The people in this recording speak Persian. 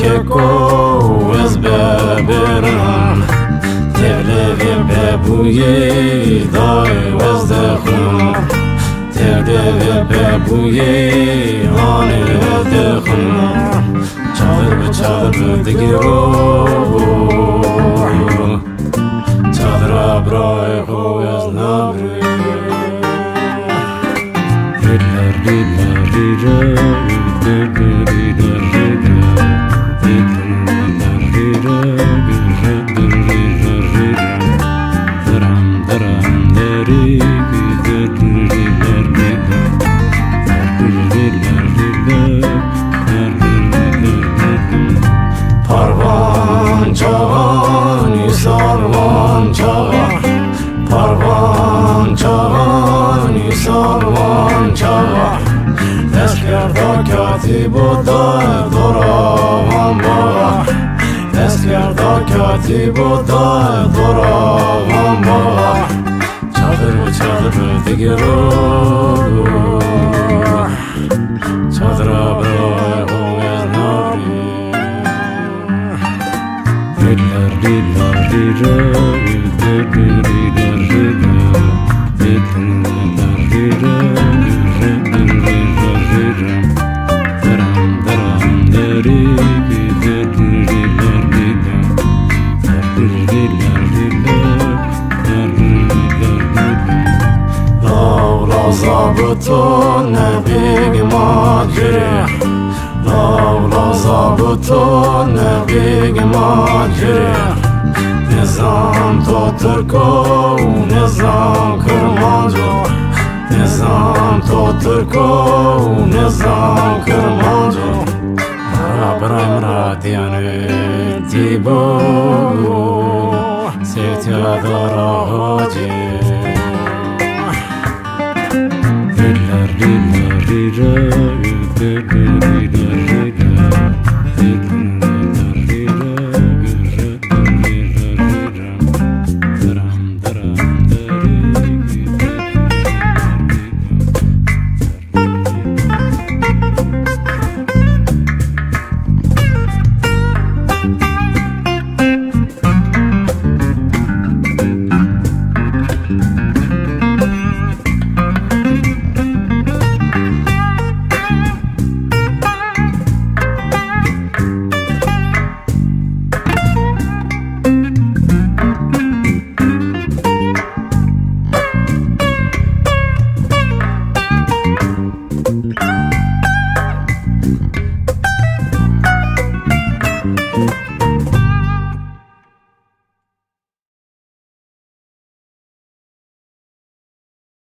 کو از ببرم تغلب ببوی دای وز دخونم تغلب ببوی آن دخونم چادر به چادر دگیرو چادر ابرای خو از نبری پروان چاوانی سالوان چاوان پروان چاوانی سالوان چاوان دست کرده کاتیب و دای دراوان با دست کرده کاتیب و دای دراوان با چادر و چادر دگیرو چادر برای خویر نبری زابطو نبیگ ما جری لاولا زابطو نبیگ ما جری نظام تو ترکو نظام کرمانجو نظام تو ترکو نظام کرمانجو برای مرا دیانه دیبو